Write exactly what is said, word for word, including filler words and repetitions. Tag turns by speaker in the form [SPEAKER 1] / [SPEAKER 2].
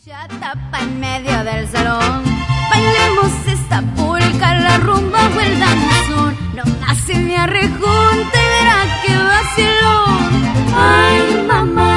[SPEAKER 1] Tapa en medio del salón, bailemos esta polca, la rumba o el danzón. Nomás se me arrejunte, verá que vacilón. Ay, mamá.